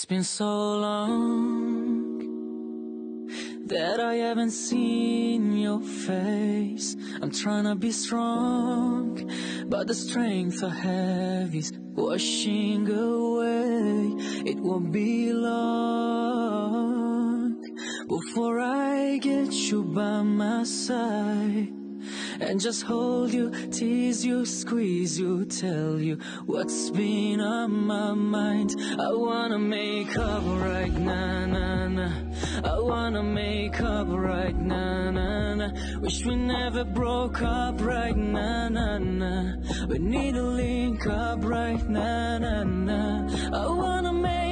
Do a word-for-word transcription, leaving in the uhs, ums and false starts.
It's been so long that I haven't seen your face. I'm trying to be strong, but the strength I have is washing away. It won't be long before I get you by my side and just hold you, tease you, squeeze you, tell you what's been on my mind. I wanna make up right now, nah, nah. I wanna make up right now, nah, nah. Wish we never broke up right now, nah, nah. We need to link up right now, nah, nah. I wanna make